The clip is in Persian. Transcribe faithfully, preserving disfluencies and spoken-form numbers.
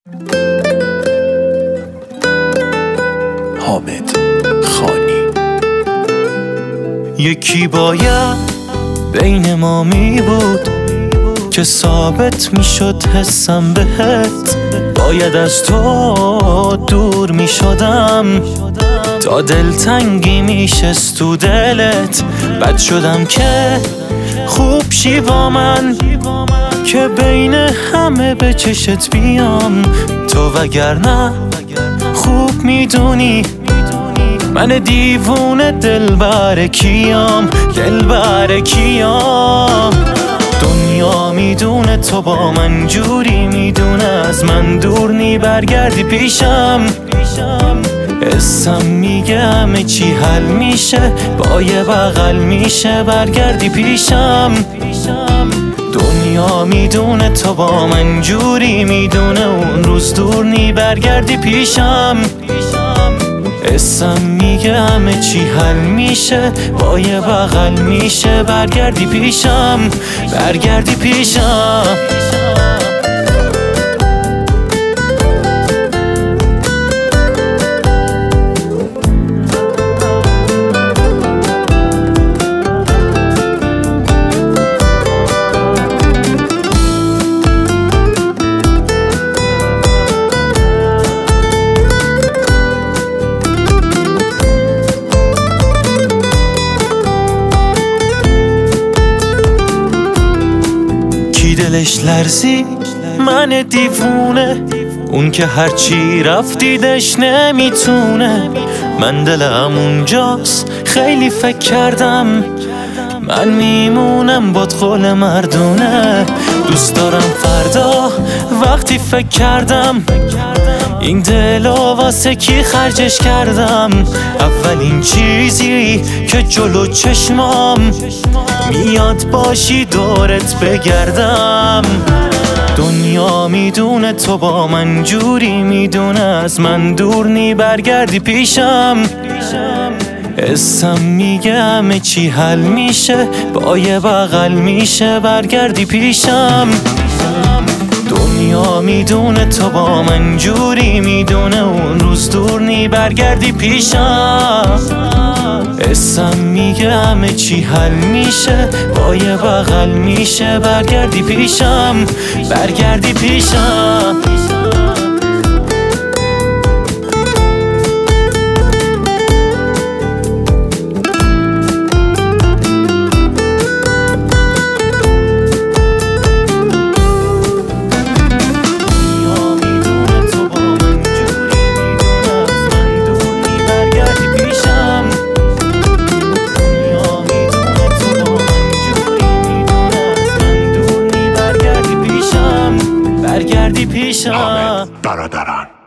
حامد خانی. یکی باید بین ما می بود که ثابت می شد حسم بهت، باید از تو دور می شدم تا دلتنگی می شست تو دلت. بد شدم که خوب شی با من که بین همه به چشت بیام تو، وگرنه خوب میدونی من دیوونه دلبر کیام، دلبر کیام. دنیا میدونه تو با من جوری میدونه از من دور نی برگردی پیشم. اسم میگه همه چی حل میشه با یه بغل میشه برگردی پیشم. دنیا میدونه تو با من جوری میدونه اون روز دور نی برگردی پیشم. اسم میگه همه چی حل میشه با یه بغل میشه برگردی پیشم، برگردی پیشم. دلش لرزی من دیوونه، اون که هرچی رفتیدش نمیتونه. من دلم اونجاست خیلی فکر کردم من میمونم باد قول مردونه. دوست دارم فردا وقتی فکر کردم این دلو واسه کی خرجش کردم. اولین چیزی که جلو چشمام میاد باشی دورت بگردم. دنیا میدونه تو با من جوری میدونه از من دور نی برگردی پیشم. اسم میگه همه چی حل میشه با یه بغل میشه برگردی پیشم. دنیا میدونه تو با من جوری میدونه اون روز دور نی برگردی پیشم. اسم میگه همه چی حل میشه با یه بغل میشه برگردی پیشم، برگردی پیشم. برگردی پیشم. حامد برادران.